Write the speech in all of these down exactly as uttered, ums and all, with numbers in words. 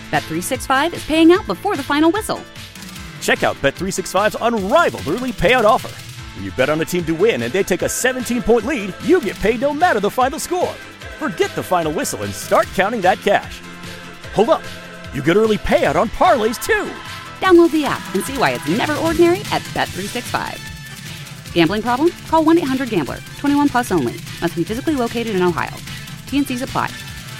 Bet three sixty-five is paying out before the final whistle. Check out Bet three sixty-five's unrivaled early payout offer. When you bet on a team to win and they take a seventeen-point lead, you get paid no matter the final score. Forget the final whistle and start counting that cash. Hold up. You get early payout on parlays, too. Download the app and see why it's never ordinary at Bet three sixty-five. Gambling problem? Call one eight hundred gambler. twenty-one plus only. Must be physically located in Ohio. T N Cs apply.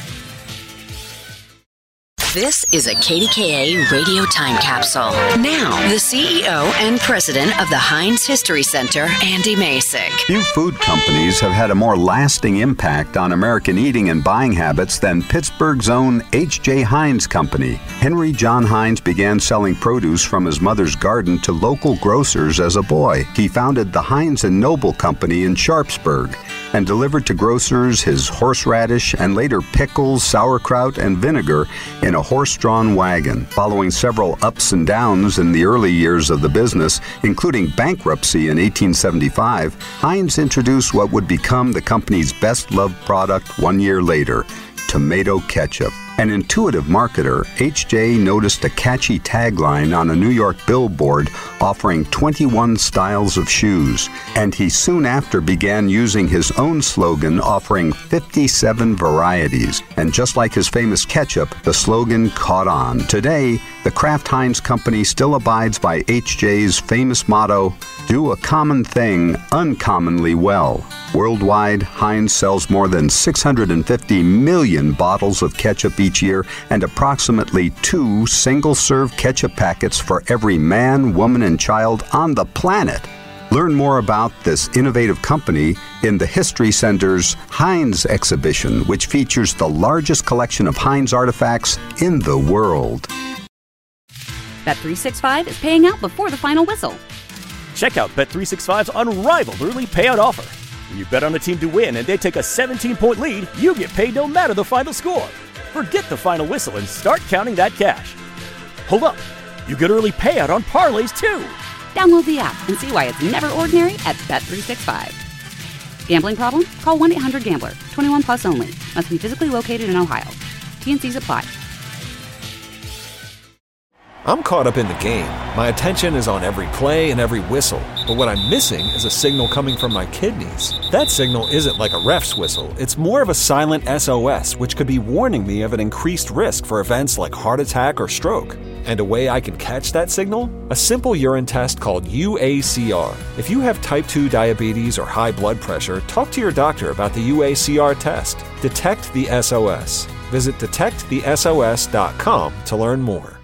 This is a K D K A radio time capsule. Now, the C E O and president of the Heinz History Center, Andy Masek. Few food companies have had a more lasting impact on American eating and buying habits than Pittsburgh's own H J. Heinz Company. Henry John Heinz began selling produce from his mother's garden to local grocers as a boy. He founded the Heinz and Noble Company in Sharpsburg and delivered to grocers his horseradish and later pickles, sauerkraut, and vinegar in a horse-drawn wagon. Following several ups and downs in the early years of the business, including bankruptcy in eighteen seventy-five, Heinz introduced what would become the company's best-loved product one year later, tomato ketchup. An intuitive marketer, H J noticed a catchy tagline on a New York billboard offering twenty-one styles of shoes, and he soon after began using his own slogan offering fifty-seven varieties. And just like his famous ketchup, the slogan caught on. Today, the Kraft Heinz Company still abides by H J's famous motto, "Do a common thing uncommonly well." Worldwide, Heinz sells more than six hundred fifty million bottles of ketchup each year and approximately two single-serve ketchup packets for every man, woman, and child on the planet. Learn more about this innovative company in the History Center's Heinz exhibition, which features the largest collection of Heinz artifacts in the world. Bet three sixty-five is paying out before the final whistle. Check out Bet three sixty-five's unrivaled early payout offer. When you bet on a team to win and they take a seventeen-point lead, you get paid no matter the final score. Forget the final whistle and start counting that cash. Hold up. You get early payout on parlays, too. Download the app and see why it's never ordinary at Bet three sixty-five. Gambling problem? Call one eight hundred gambler. twenty-one plus only. Must be physically located in Ohio. T N Cs apply. I'm caught up in the game. My attention is on every play and every whistle. But what I'm missing is a signal coming from my kidneys. That signal isn't like a ref's whistle. It's more of a silent S O S, which could be warning me of an increased risk for events like heart attack or stroke. And a way I can catch that signal? A simple urine test called U A C R. If you have type two diabetes or high blood pressure, talk to your doctor about the U A C R test. Detect the S O S. Visit detect the S O S dot com to learn more.